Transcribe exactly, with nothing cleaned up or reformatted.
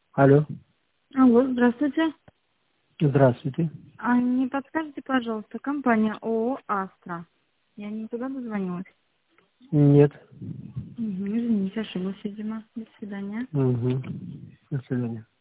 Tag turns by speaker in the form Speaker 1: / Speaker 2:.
Speaker 1: Алло.
Speaker 2: Алло, здравствуйте.
Speaker 1: Здравствуйте.
Speaker 2: А не подскажете, пожалуйста, компания ООО «Астра». Я не туда дозвонилась.
Speaker 1: Нет.
Speaker 2: Угу, извините, ошиблась, видимо. До свидания.
Speaker 1: Угу. До свидания.